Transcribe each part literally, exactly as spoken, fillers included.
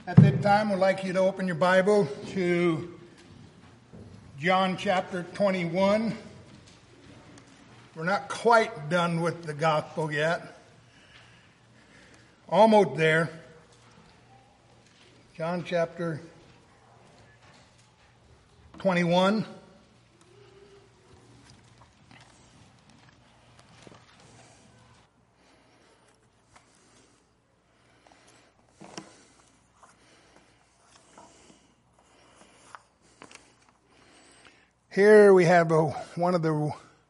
At this time, I'd like you to open your Bible to John chapter twenty-one. We're not quite done with the gospel yet. Almost there. John chapter twenty-one. Here we have a, one of the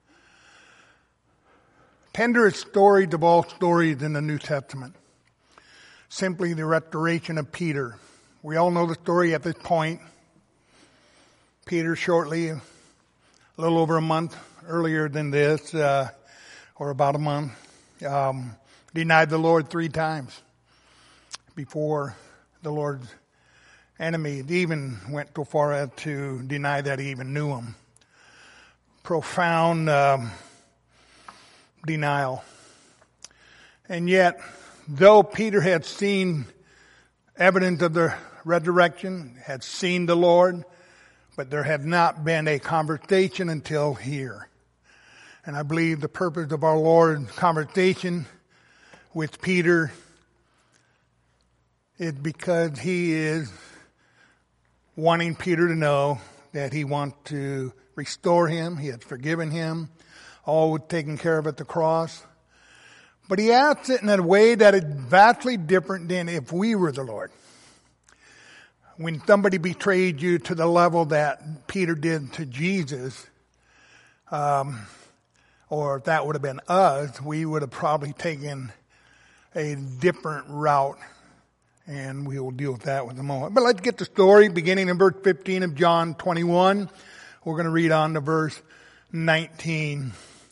tenderest stories of all stories in the New Testament. Simply the restoration of Peter. We all know the story at this point. Peter shortly, a little over a month earlier than this, uh, or about a month, um, denied the Lord three times before the Lord's enemy even went so far as to deny that he even knew him. Profound um, denial. And yet, though Peter had seen evidence of the resurrection, had seen the Lord, but there had not been a conversation until here. And I believe the purpose of our Lord's conversation with Peter is because he is wanting Peter to know that he wants to restore him. He has forgiven him. All was taken care of at the cross. But he asks it in a way that is vastly different than if we were the Lord. When somebody betrayed you to the level that Peter did to Jesus, um, or if that would have been us, we would have probably taken a different route. And we will deal with that in a moment. But let's get the story beginning in verse fifteen of John twenty-one. We're going to read on to verse nineteen.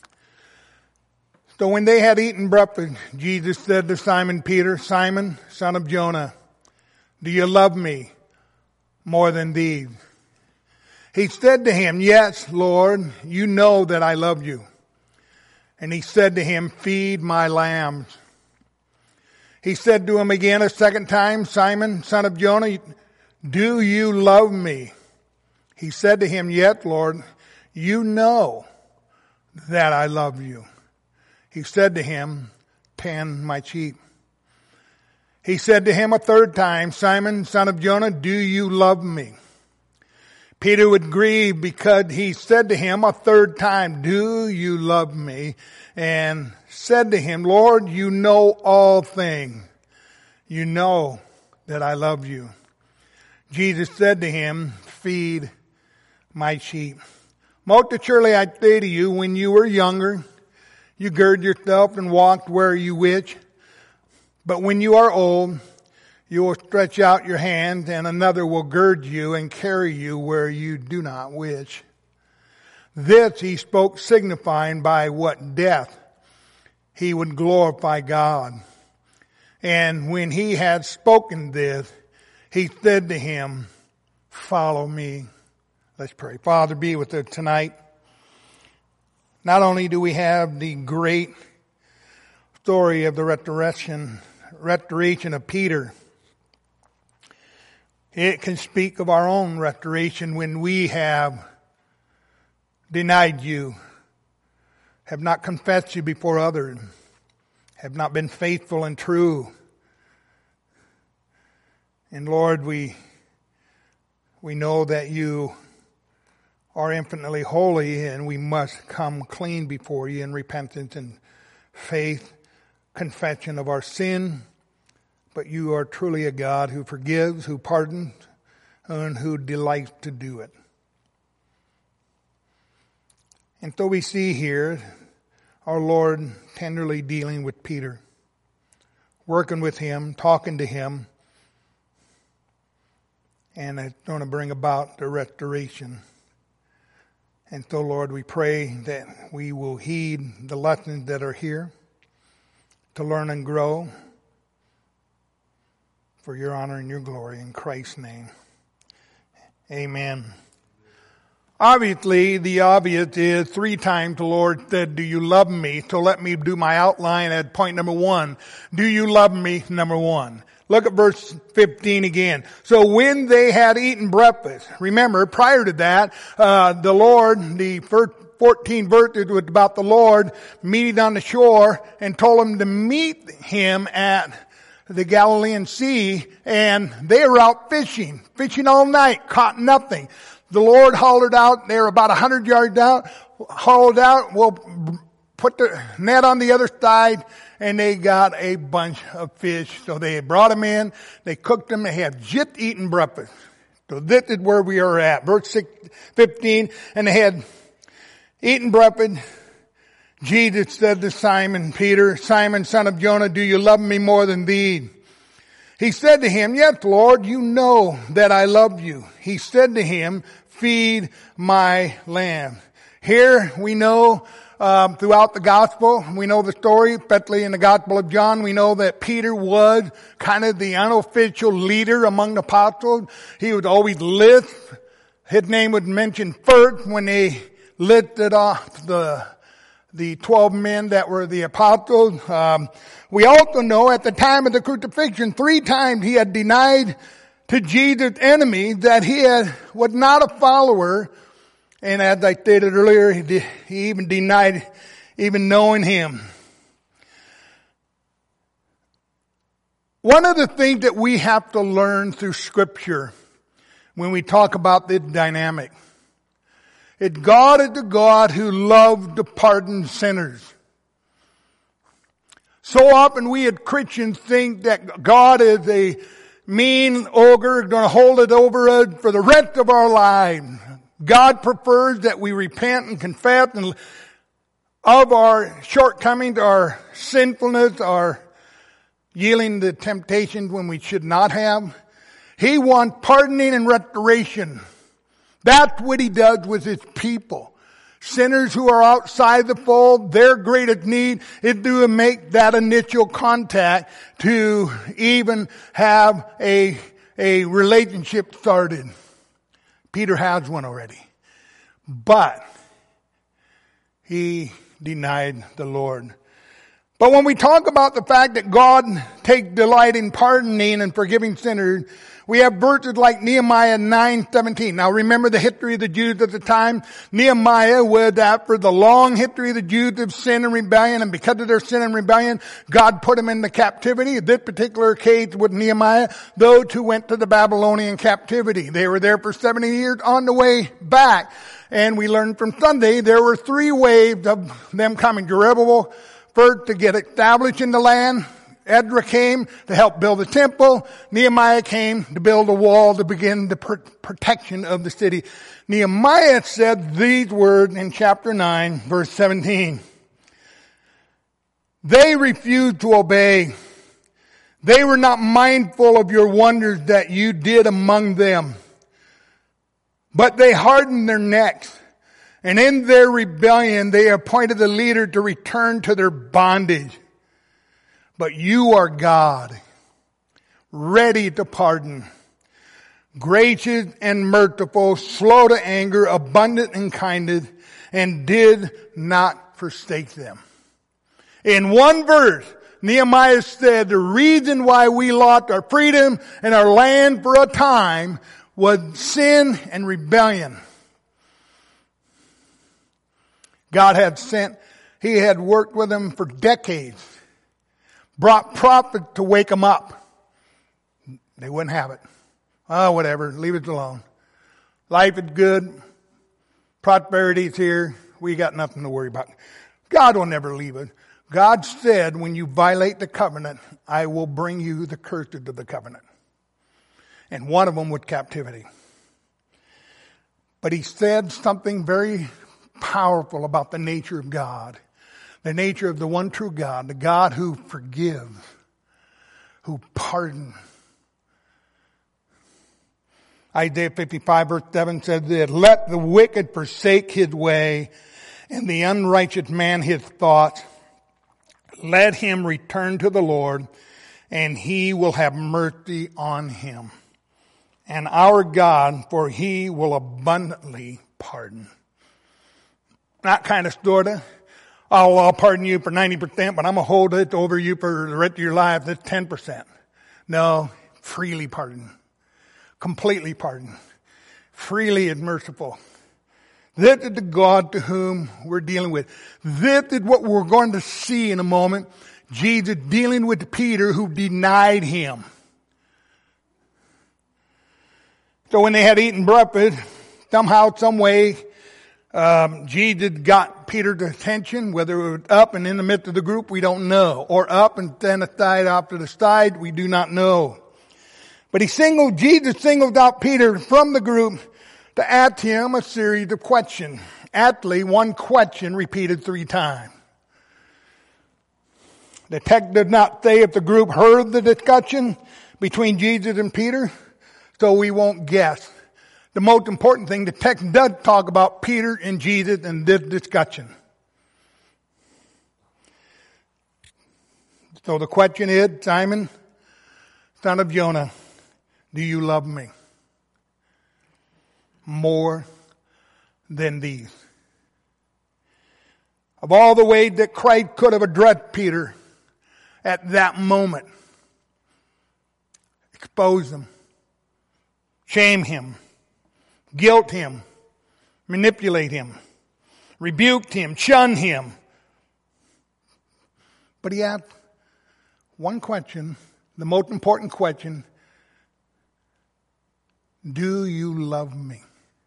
So when they had eaten breakfast, Jesus said to Simon Peter, Simon, son of Jonah, do you love me more than these? He said to him, yes, Lord, you know that I love you. And he said to him, feed my lambs. He said to him again a second time, Simon, son of Jonah, do you love me? He said to him, yes, Lord, you know that I love you. He said to him, tend my sheep. He said to him a third time, Simon, son of Jonah, do you love me? Peter would grieve because he said to him a third time, do you love me? And said to him, Lord, you know all things. You know that I love you. Jesus said to him, feed my sheep. Most surely I say to you, when you were younger, you girded yourself and walked where you wish. But when you are old, you will stretch out your hand and another will gird you and carry you where you do not wish. This he spoke, signifying by what death he would glorify God. And when he had spoken this, he said to him, follow me. Let's pray. Father, be with us tonight. Not only do we have the great story of the restoration, restoration of Peter, it can speak of our own restoration when we have denied you, have not confessed you before others, have not been faithful and true. And Lord, we we know that you are infinitely holy and we must come clean before you in repentance and faith, confession of our sin. But you are truly a God who forgives, who pardons, and who delights to do it. And so we see here our Lord tenderly dealing with Peter, working with him, talking to him, and it's going to bring about the restoration. And so, Lord, we pray that we will heed the lessons that are here to learn and grow for your honor and your glory in Christ's name. Amen. Obviously, the obvious is three times the Lord said, do you love me? So let me do my outline at point number one. Do you love me? Number one. Look at verse fifteen again. So when they had eaten breakfast, remember prior to that, uh, the Lord, the first fourteen verses was about the Lord meeting on the shore and told them to meet him at the Galilean Sea, and they were out fishing, fishing all night, caught nothing. The Lord hollered out, they were about a hundred yards out, hauled out, well, put the net on the other side, and they got a bunch of fish. So they brought them in, they cooked them, they had just eaten breakfast. So this is where we are at. Verse six, fifteen, and they had eaten breakfast. Jesus said to Simon Peter, Simon, son of Jonah, do you love me more than these? He said to him, yes, Lord, you know that I love you. He said to him, feed my lambs. Here we know um, throughout the gospel, we know the story, especially in the Gospel of John, we know that Peter was kind of the unofficial leader among the apostles. He would always list, his name was mentioned first when they listed off the the twelve men that were the apostles. Um, we also know at the time of the crucifixion, three times he had denied to Jesus' enemies that he had, was not a follower. And as I stated earlier, he, did, he even denied even knowing him. One of the things that we have to learn through Scripture when we talk about this dynamic, it God is the God who loves to pardon sinners. So often we as Christians think that God is a mean ogre going to hold it over us for the rest of our lives. God prefers that we repent and confess and of our shortcomings, our sinfulness, our yielding to temptations when we should not have. He wants pardoning and restoration. That's what he does with his people. Sinners who are outside the fold, their greatest need is to make that initial contact to even have a, a relationship started. Peter has one already. But he denied the Lord. But when we talk about the fact that God takes delight in pardoning and forgiving sinners, we have verses like Nehemiah nine seventeen. Now remember the history of the Jews at the time. Nehemiah was after the long history of the Jews of sin and rebellion, and because of their sin and rebellion, God put them into captivity. In this particular case with Nehemiah, those who went to the Babylonian captivity. They were there for seventy years on the way back. And we learned from Sunday there were three waves of them coming. Zerubbabel first to get established in the land. Ezra came to help build the temple. Nehemiah came to build a wall to begin the pr- protection of the city. Nehemiah said these words in chapter nine, verse seventeen. They refused to obey. They were not mindful of your wonders that you did among them. But they hardened their necks. And in their rebellion, they appointed a leader to return to their bondage. But you are God, ready to pardon, gracious and merciful, slow to anger, abundant in kindness, and did not forsake them. In one verse, Nehemiah said the reason why we lost our freedom and our land for a time was sin and rebellion. God had sent, he had worked with them for decades. Brought prophets to wake them up. They wouldn't have it. Oh, whatever. Leave it alone. Life is good. Prosperity is here. We got nothing to worry about. God will never leave us. God said, when you violate the covenant, I will bring you the curses of the covenant. And one of them was captivity. But he said something very powerful about the nature of God. The nature of the one true God, the God who forgives, who pardons. Isaiah fifty-five verse seven says this, let the wicked forsake his way and the unrighteous man his thoughts. Let him return to the Lord and he will have mercy on him. And our God, for he will abundantly pardon. Not kind of sorta. Oh, I'll pardon you for ninety percent, but I'm going to hold it over you for the rest of your life. That's ten percent. No, freely pardoned. Completely pardoned. Freely and merciful. This is the God to whom we're dealing with. This is what we're going to see in a moment. Jesus dealing with Peter who denied him. So when they had eaten breakfast, somehow, some way, um, Jesus got Peter's attention, whether it was up and in the midst of the group, we don't know. Or up and then aside off to the side, we do not know. But he singled, Jesus singled out Peter from the group to ask him a series of questions. Actually, one question repeated three times. The text does not say if the group heard the discussion between Jesus and Peter, so we won't guess. The most important thing, the text does talk about Peter and Jesus in this discussion. So the question is, Simon, son of Jonah, do you love me more than these? Of all the ways that Christ could have addressed Peter at that moment, expose him, shame him, guilt him, manipulate him, rebuked him, shun him. But he asked one question, the most important question: do you love me?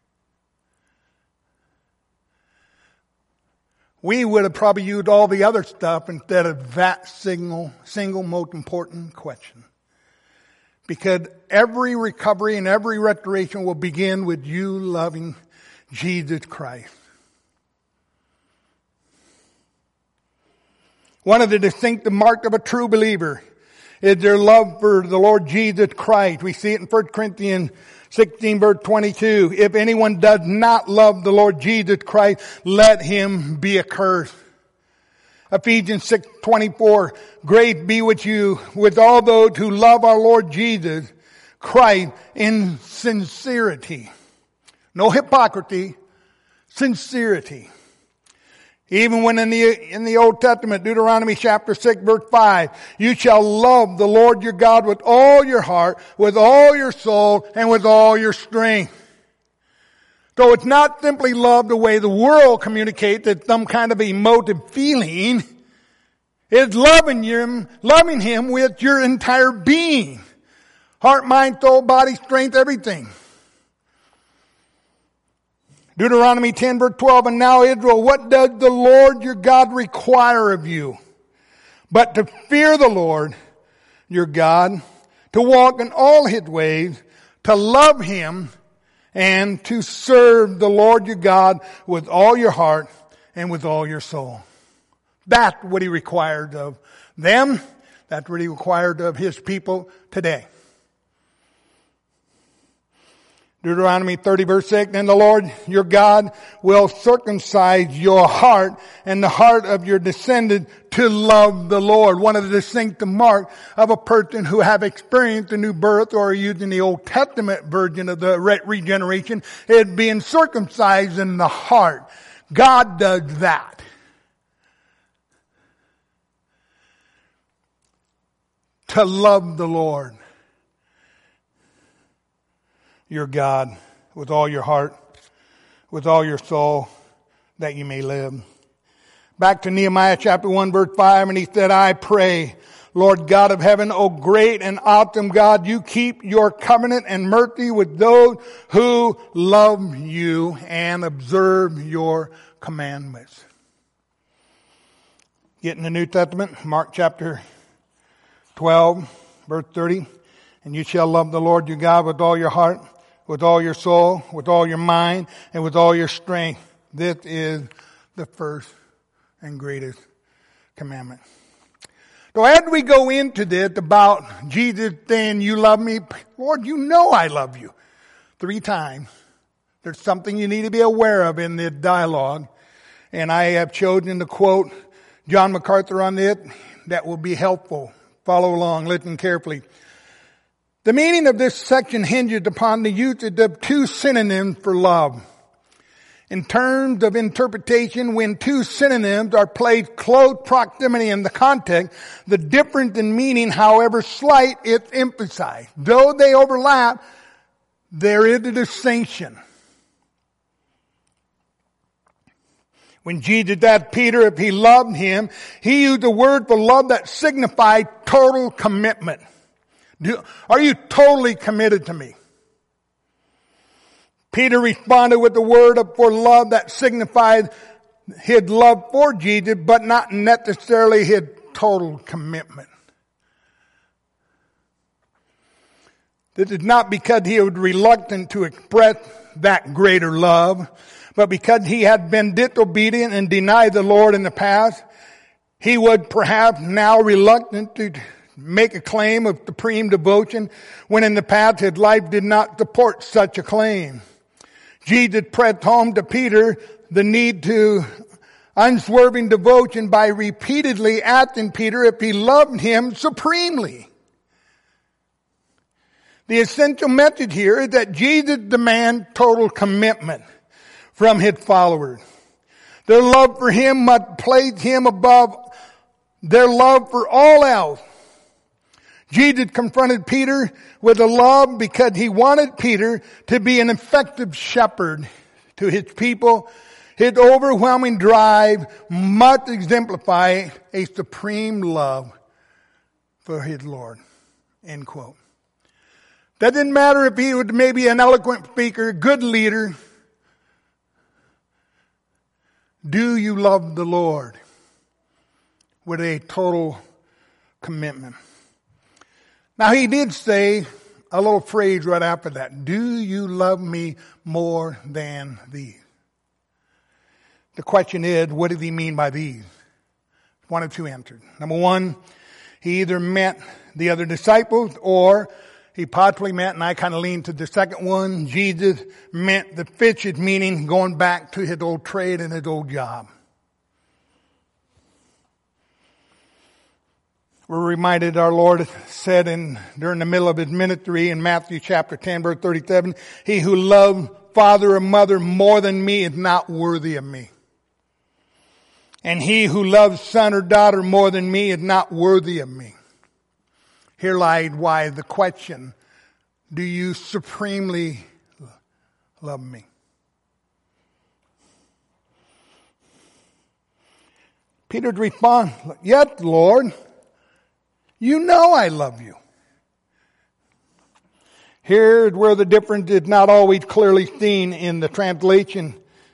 We would have probably used all the other stuff instead of that single, single most important question. Because every recovery and every restoration will begin with you loving Jesus Christ. One of the distinctive marks of a true believer is their love for the Lord Jesus Christ. We see it in First Corinthians sixteen verse twenty-two. If anyone does not love the Lord Jesus Christ, let him be accursed. Ephesians six twenty-four. Grace be with you, with all those who love our Lord Jesus Christ in sincerity. No hypocrisy, sincerity. Even when in the, in the Old Testament, Deuteronomy chapter six verse five, you shall love the Lord your God with all your heart, with all your soul, and with all your strength. So it's not simply love the way the world communicates, it's some kind of emotive feeling. It's loving him, loving him with your entire being. Heart, mind, soul, body, strength, everything. Deuteronomy ten verse twelve, and now Israel, what does the Lord your God require of you? But to fear the Lord your God, to walk in all his ways, to love him, and to serve the Lord your God with all your heart and with all your soul. That's what he required of them. That's what he required of his people today. Deuteronomy thirty verse six, and the Lord your God will circumcise your heart and the heart of your descendants to love the Lord. One of the distinctive marks of a person who have experienced a new birth, or using the Old Testament version of the regeneration, is being circumcised in the heart. God does that. To love the Lord your God with all your heart, with all your soul, that you may live. Back to Nehemiah chapter one verse five, and he said, I pray, Lord God of heaven, O great and awesome God, you keep your covenant and mercy with those who love you and observe your commandments. Get in the New Testament, Mark chapter twelve, verse thirty, and you shall love the Lord your God with all your heart, with all your soul, with all your mind, and with all your strength. This is the first and greatest commandment. So as we go into this about Jesus saying, you love me, Lord, you know I love you, three times. There's something you need to be aware of in this dialogue. And I have chosen to quote John MacArthur on it. That will be helpful. Follow along, listen carefully. The meaning of this section hinges upon the usage of two synonyms for love. In terms of interpretation, when two synonyms are placed close proximity in the context, the difference in meaning, however slight, is emphasized. Though they overlap, there is a distinction. When Jesus asked Peter if he loved him, he used a word for love that signified total commitment. Do, are you totally committed to me? Peter responded with the word for love that signified his love for Jesus, but not necessarily his total commitment. This is not because he was reluctant to express that greater love, but because he had been disobedient and denied the Lord in the past. He was perhaps now reluctant to make a claim of supreme devotion when in the past his life did not support such a claim. Jesus pressed home to Peter the need to unswerving devotion by repeatedly asking Peter if he loved him supremely. The essential message here is that Jesus demands total commitment from his followers. Their love for him must place him above their love for all else. Jesus confronted Peter with a love because he wanted Peter to be an effective shepherd to his people. His overwhelming drive must exemplify a supreme love for his Lord. End quote. That didn't matter if he was maybe an eloquent speaker, good leader. Do you love the Lord with a total commitment? Now he did say a little phrase right after that. Do you love me more than these? The question is, what did he mean by these? One of two answers. Number one, he either meant the other disciples, or he possibly meant, and I kind of lean to the second one, Jesus meant the fishes, meaning going back to his old trade and his old job. We're reminded our Lord said in during the middle of his ministry in Matthew chapter ten, verse thirty-seven, he who loves father or mother more than me is not worthy of me. And he who loves son or daughter more than me is not worthy of me. Here lies why the question, do you supremely love me? Peter's response, yes, Lord. You know I love you. Here's where the difference is not always clearly seen in the translation,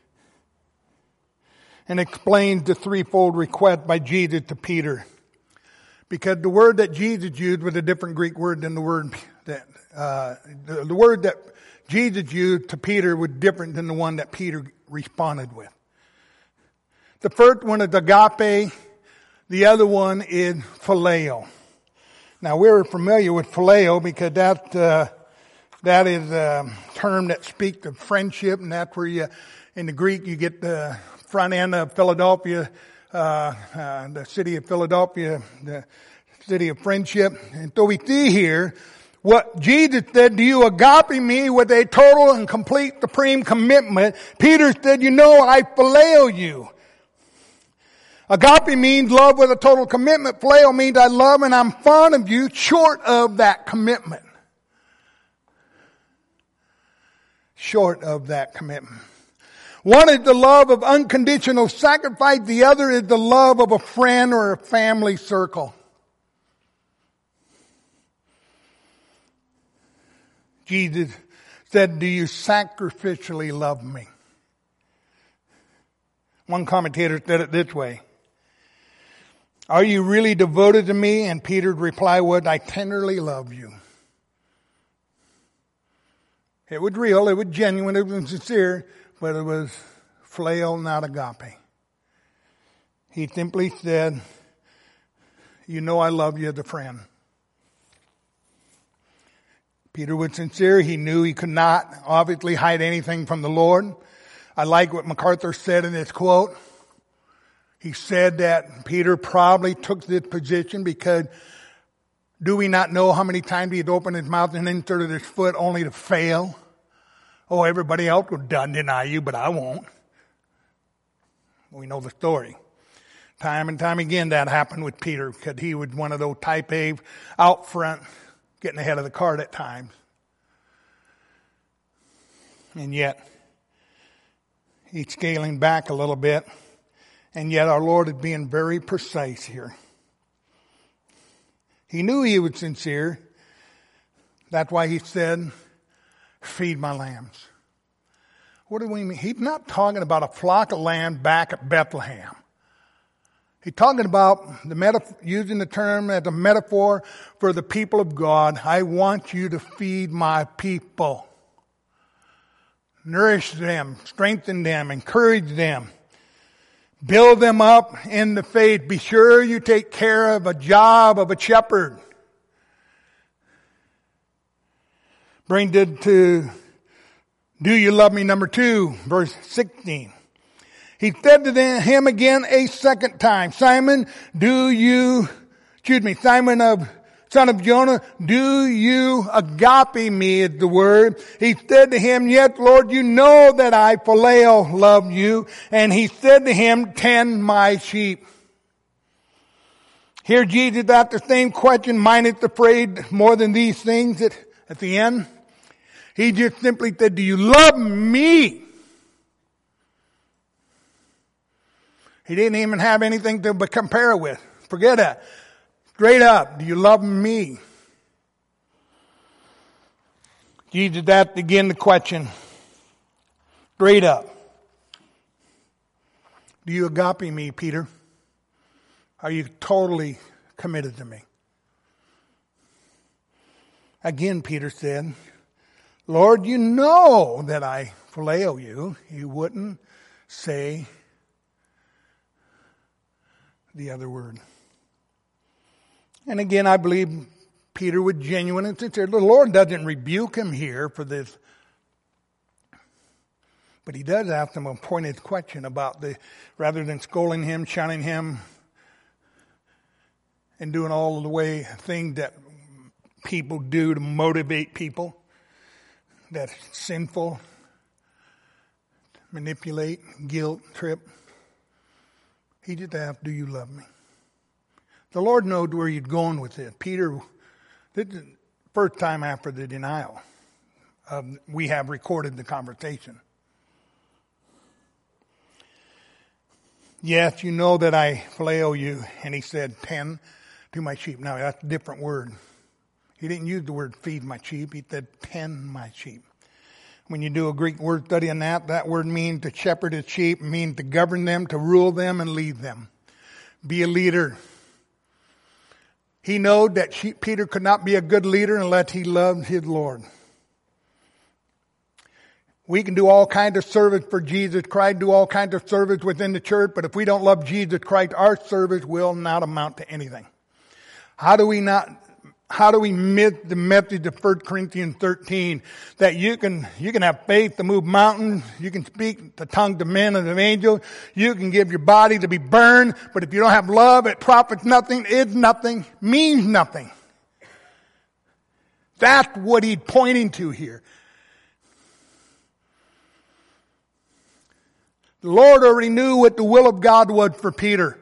and explains the threefold request by Jesus to Peter. Because the word that Jesus used was a different Greek word than the word that, uh, the, the word that Jesus used to Peter was different than the one that Peter responded with. The first one is agape. The other one is phileo. Now we're familiar with phileo because that, uh, that is a term that speaks of friendship, and that's where you, in the Greek, you get the front end of Philadelphia, uh, uh, the city of Philadelphia, the city of friendship. And so we see here what Jesus said, do you agape me with a total and complete supreme commitment? Peter said, you know, I phileo you. Agape means love with a total commitment. Phileo means I love and I'm fond of you short of that commitment. Short of that commitment. One is the love of unconditional sacrifice. The other is the love of a friend or a family circle. Jesus said, do you sacrificially love me? One commentator said it this way. Are you really devoted to me? And Peter's reply was, I tenderly love you. It was real, it was genuine, it was sincere, but it was phileo, not agape. He simply said, you know I love you as a friend. Peter was sincere. He knew he could not obviously hide anything from the Lord. I like what MacArthur said in his quote. He said that Peter probably took this position because do we not know how many times he had opened his mouth and inserted his foot only to fail? Oh, everybody else will deny you, but I won't. We know the story. Time and time again that happened with Peter, because he was one of those type A out front, getting ahead of the cart at times. And yet, he's scaling back a little bit. And yet our Lord is being very precise here. He knew he was sincere. That's why he said, feed my lambs. What do we mean? He's not talking about a flock of lambs back at Bethlehem. He's talking about the metaf- using the term as a metaphor for the people of God. I want you to feed my people. Nourish them, strengthen them, encourage them. Build them up in the faith. Be sure you take care of a job of a shepherd. Bring it to Do You Love Me? Number two, verse sixteen. He said to him again a second time, Simon, do you, excuse me, Simon of, son of Jonah, do you agape me is the word. He said to him, yes, Lord, you know that I phileo love you. And he said to him, tend my sheep. Here Jesus asked the same question, minus the phrase more than these things at, at the end. He just simply said, do you love me? He didn't even have anything to compare with. Forget it. Straight up, do you love me? Jesus asked again the question. Straight up. Do you agape me, Peter? Are you totally committed to me? Again, Peter said, Lord, you know that I phileo you. He wouldn't say the other word. And again, I believe Peter was genuine and sincere. The Lord doesn't rebuke him here for this. But he does ask him a pointed question about the, rather than scolding him, shunning him, and doing all of the way things that people do to motivate people. That's sinful, manipulate, guilt, trip. He just asked, do you love me? The Lord knows where you're going with it. Peter, this is the first time after the denial. Um, we have recorded the conversation. Yes, you know that I phileo you. And he said, tend to my sheep. Now, that's a different word. He didn't use the word feed my sheep. He said, tend my sheep. When you do a Greek word study on that, that word means to shepherd his sheep, means to govern them, to rule them, and lead them. Be a leader. He knew that she, Peter could not be a good leader unless he loved his Lord. We can do all kinds of service for Jesus Christ, do all kinds of service within the church, but if we don't love Jesus Christ, our service will not amount to anything. How do we not... How do we miss the message of First Corinthians thirteen that you can, you can have faith to move mountains, you can speak the tongues of men and of angels, you can give your body to be burned, but if you don't have love, it profits nothing, is nothing, means nothing. That's what he's pointing to here. The Lord already knew what the will of God was for Peter.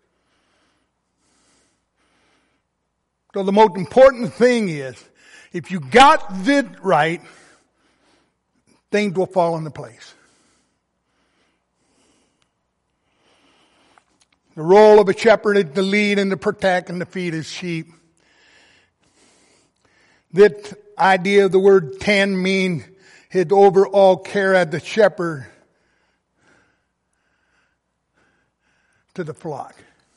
So the most important thing is, if you got this right, things will fall into place. The role of a shepherd is to lead and to protect and to feed his sheep. This idea of the word tend means his overall care as the shepherd to the flock.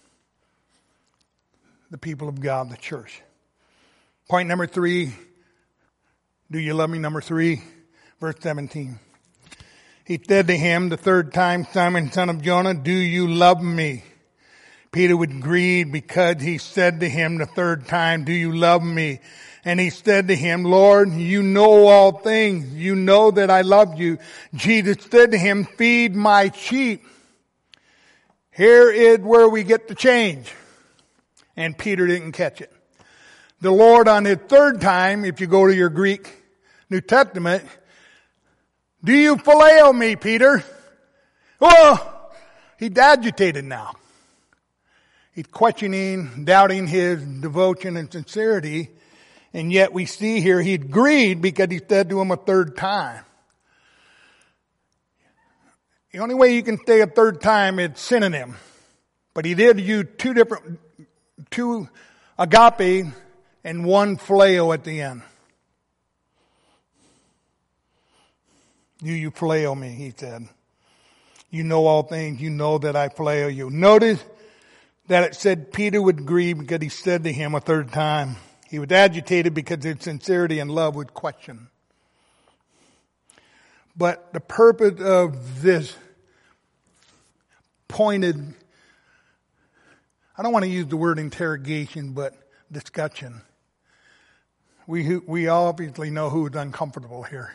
The people of God, the church. Point number three. Do you love me? Number three, verse seventeen. He said to him the third time, Simon, son of Jonah, do you love me? Peter was grieved because he said to him the third time, do you love me? And he said to him, Lord, you know all things. You know that I love you. Jesus said to him, feed my sheep. Here is where we get the change. And Peter didn't catch it. The Lord on his third time, if you go to your Greek New Testament, do you phileo me, Peter? Oh, He's agitated now. He's questioning, doubting his devotion and sincerity. And yet we see here he agreed because he said to him a third time. The only way you can say a third time is synonym. But he did use two different, two agape and one phileo at the end. Do you phileo me, he said. You know all things. You know that I phileo you. Notice that it said Peter would grieve because he said to him a third time. He was agitated because his sincerity and love was questioned. But the purpose of this pointed, I don't want to use the word interrogation, but discussion. We, we obviously know who's uncomfortable here.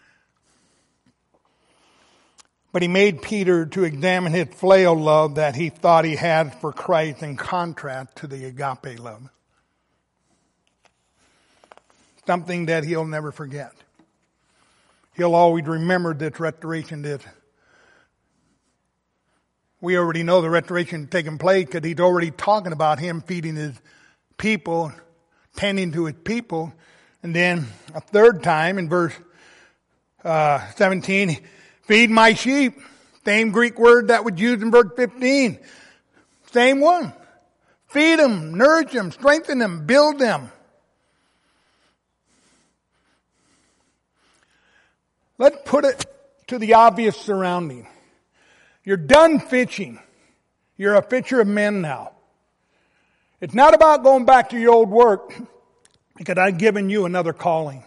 But he made Peter to examine his phileo love that he thought he had for Christ in contrast to the agape love. Something that he'll never forget. He'll always remember this restoration did. We already know the restoration had taken place because he's already talking about him feeding his people, tending to his people. And then a third time in verse uh, seventeen, feed my sheep. Same Greek word that was used in verse fifteen. Same one. Feed them, nourish them, strengthen them, build them. Let's put it to the obvious surrounding. You're done fishing. You're a fisher of men now. It's not about going back to your old work because I've given you another calling.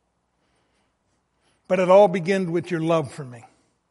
But it all begins with your love for me.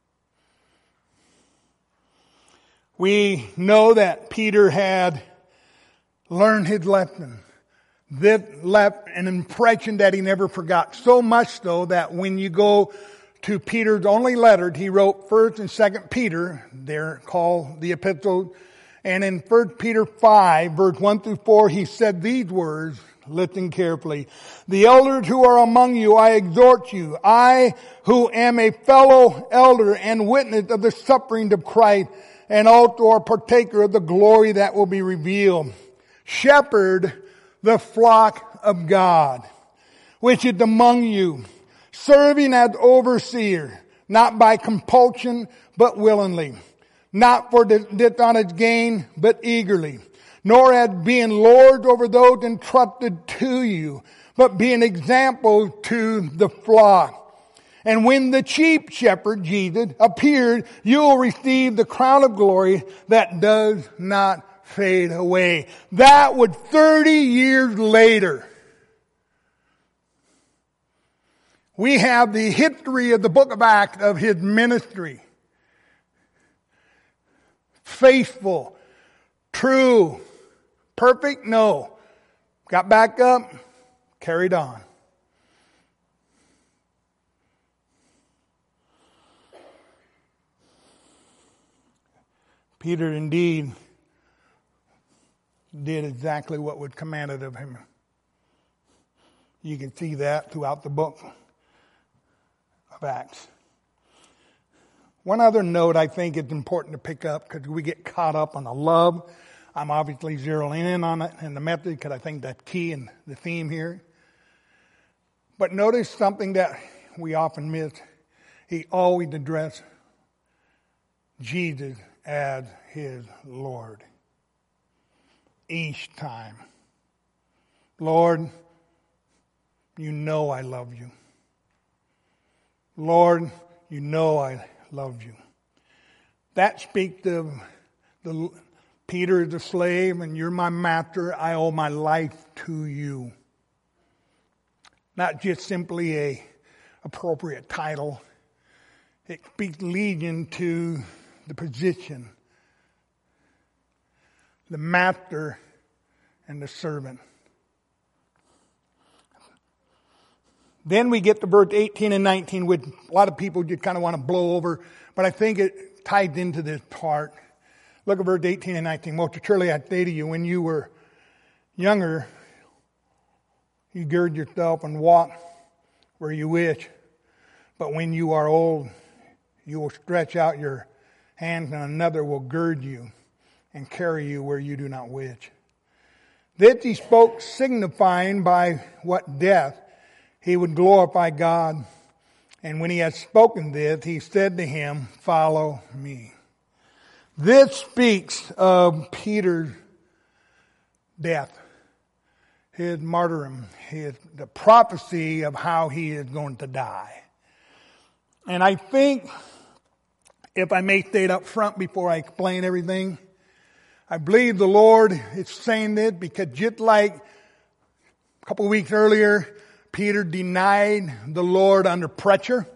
We know that Peter had learned his lesson. This left an impression that he never forgot. So much so that when you go to Peter's only letter, he wrote First and Second Peter. They're called the epistle. And in First Peter five, verse one through four, he said these words. Listen carefully. The elders who are among you, I exhort you, I who am a fellow elder and witness of the sufferings of Christ, and also a partaker of the glory that will be revealed. Shepherd the flock of God, which is among you, serving as overseer, not by compulsion, but willingly, not for dishonest gain, but eagerly, nor as being lords over those entrusted to you, but being examples to the flock. And when the chief shepherd, Jesus, appeared, you will receive the crown of glory that does not fade away. That was thirty years later. We have the history of the book of Acts of his ministry. Faithful, true, perfect? No. Got back up, carried on. Peter indeed did exactly what was commanded of him. You can see that throughout the book of Acts. One other note I think is important to pick up because we get caught up on the love. I'm obviously zeroing in on it and the method because I think that's key in the theme here. But notice something that we often miss. He always addressed Jesus as his Lord. Each time. Lord, you know I love you. Lord, you know I love you. That speaks of the Peter is a slave and you're my master. I owe my life to you. Not just simply a appropriate title. It speaks legion to the position, the master and the servant. Then we get to verse eighteen and nineteen, which a lot of people just kind of want to blow over, but I think it ties into this part. Look at verse eighteen and nineteen. Most surely I say to you, when you were younger, you gird yourself and walk where you wish. But when you are old, you will stretch out your hand, and another will gird you and carry you where you do not wish. This he spoke, signifying by what death he would glorify God. And when he had spoken this, he said to him, follow me. This speaks of Peter's death, his martyrdom, his, the prophecy of how he is going to die. And I think, if I may state up front before I explain everything, I believe the Lord is saying this because just like a couple of weeks earlier, Peter denied the Lord under pressure.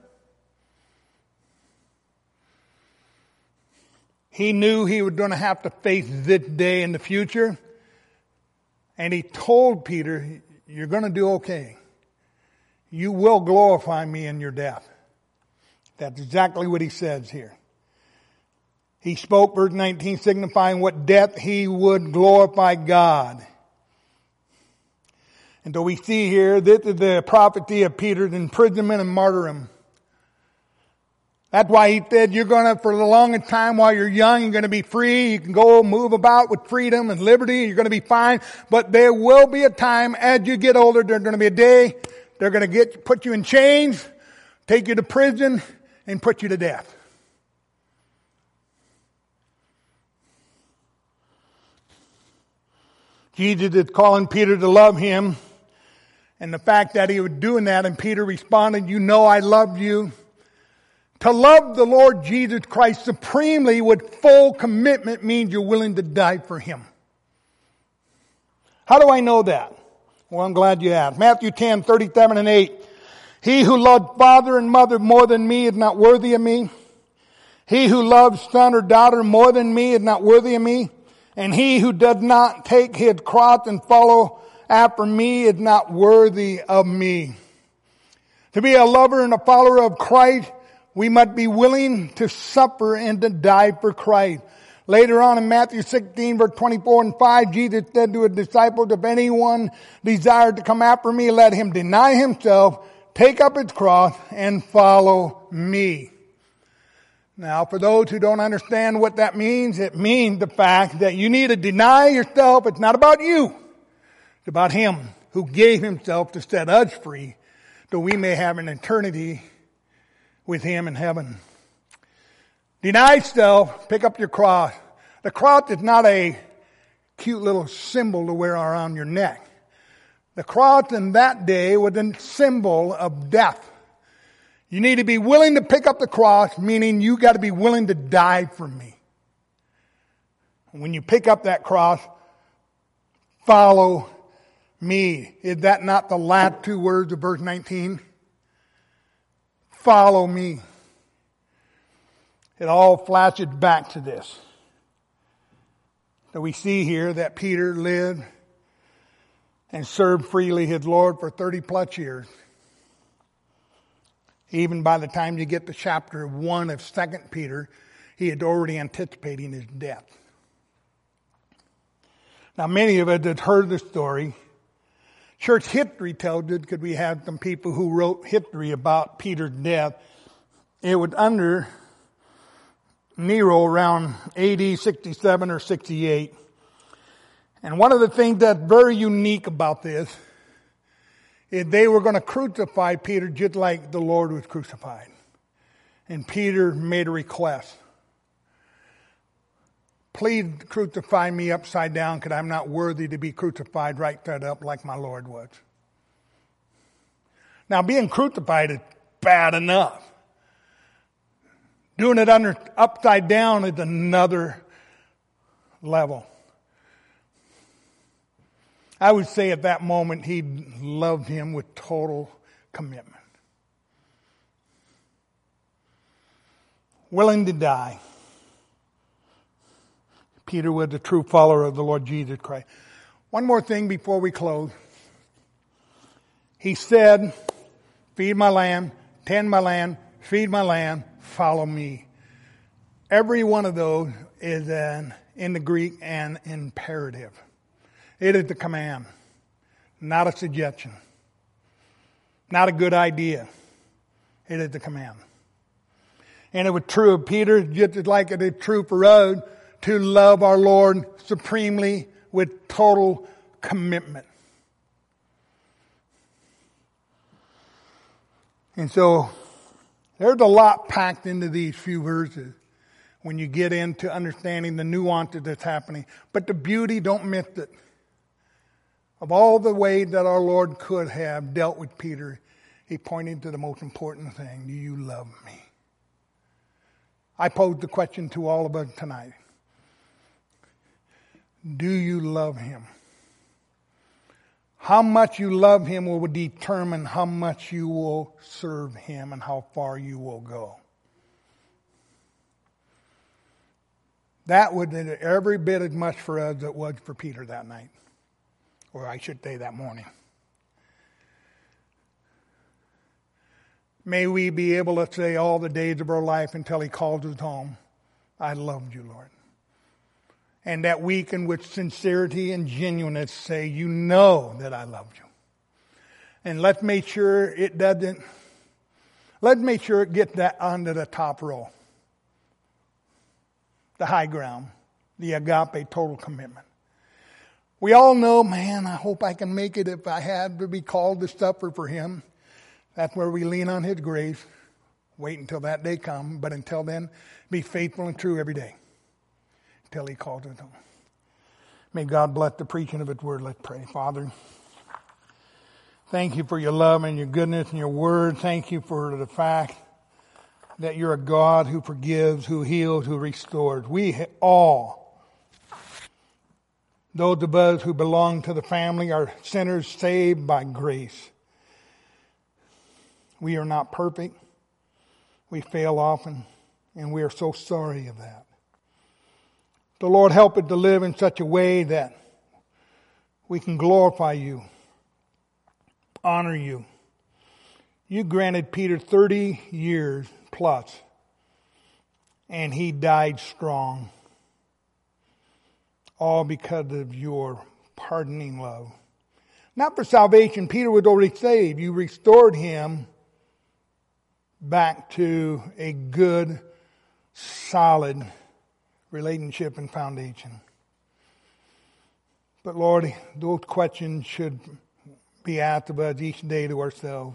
He knew he was going to have to face this day in the future. And he told Peter, you're going to do okay. You will glorify me in your death. That's exactly what he says here. He spoke, verse nineteen, signifying what death he would glorify God. And so we see here, this is the prophecy of Peter's imprisonment and martyrdom. That's why he said, you're going to, for the longest time while you're young, you're going to be free. You can go move about with freedom and liberty. You're going to be fine. But there will be a time as you get older, there's going to be a day, they're going to get, put you in chains, take you to prison, and put you to death. Jesus is calling Peter to love him. And the fact that he was doing that, and Peter responded, you know I love you. To love the Lord Jesus Christ supremely with full commitment means you're willing to die for him. How do I know that? Well, I'm glad you asked. Matthew ten, thirty-seven and eight. He who loves father and mother more than me is not worthy of me. He who loves son or daughter more than me is not worthy of me. And he who does not take his cross and follow after me is not worthy of me. To be a lover and a follower of Christ, we must be willing to suffer and to die for Christ. Later on in Matthew sixteen, verse twenty-four and five, Jesus said to his disciples, if anyone desired to come after me, let him deny himself, take up his cross, and follow me. Now, for those who don't understand what that means, it means the fact that you need to deny yourself. It's not about you. It's about him who gave himself to set us free so we may have an eternity with him in heaven. Deny self, pick up your cross. The cross is not a cute little symbol to wear around your neck. The cross in that day was a symbol of death. You need to be willing to pick up the cross, meaning you got to be willing to die for me. When you pick up that cross, follow me. Is that not the last two words of verse nineteen? Follow me. It all flashes back to this. So we see here that Peter lived and served freely his Lord for thirty plus years. Even by the time you get to chapter one of Second Peter, he had already anticipating his death. Now many of us had heard the story. Church history tells it, because we had some people who wrote history about Peter's death. It was under Nero around A D sixty-seven or sixty-eight. And one of the things that's very unique about this is they were going to crucify Peter just like the Lord was crucified. And Peter made a request. Please crucify me upside down because I'm not worthy to be crucified right side up like my Lord was. Now being crucified is bad enough. Doing it under upside down is another level. I would say at that moment he loved him with total commitment. Willing to die. Peter was a true follower of the Lord Jesus Christ. One more thing before we close. He said, feed my lamb, tend my lamb, feed my lamb, follow me. Every one of those is an, in the Greek, an imperative. It is the command, not a suggestion, not a good idea. It is the command. And it was true of Peter, just like it is true for us, to love our Lord supremely with total commitment. And so, there's a lot packed into these few verses when you get into understanding the nuances that's happening. But the beauty, don't miss it. Of all the ways that our Lord could have dealt with Peter, he pointed to the most important thing. Do you love me? I pose the question to all of us tonight. Do you love him? How much you love him will determine how much you will serve him and how far you will go. That was every bit as much for us as it was for Peter that night. Or I should say that morning. May we be able to say all the days of our life until he calls us home, I loved you, Lord. And that we can with sincerity and genuineness say, you know that I loved you. And let's make sure it doesn't, let's make sure it gets that onto the top row. The high ground. The agape total commitment. We all know, man, I hope I can make it if I had to be called to suffer for him. That's where we lean on his grace. Wait until that day comes. But until then, be faithful and true every day. Until he calls us home. May God bless the preaching of his word. Let's pray. Father, thank you for your love and your goodness and your word. Thank you for the fact that you're a God who forgives, who heals, who restores. We all, those of us who belong to the family, are sinners saved by grace. We are not perfect. We fail often, and we are so sorry of that. The Lord help us to live in such a way that we can glorify you, honor you. You granted Peter thirty years plus, and he died strong, all because of your pardoning love. Not for salvation. Peter was already saved. You restored him back to a good, solid relationship and foundation. But Lord, those questions should be asked of us each day to ourselves.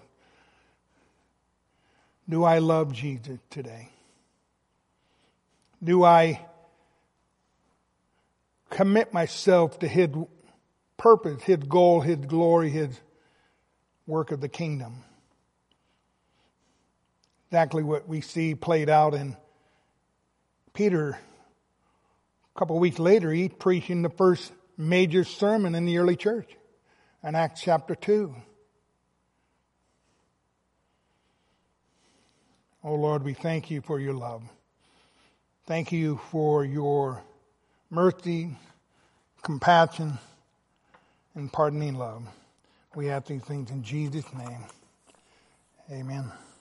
Do I love Jesus today? Do I commit myself to his purpose, his goal, his glory, his work of the kingdom? Exactly what we see played out in Peter. A couple of weeks later, he's preaching the first major sermon in the early church in Acts chapter two. Oh Lord, we thank you for your love. Thank you for your mercy, compassion, and pardoning love. We ask these things in Jesus' name. Amen.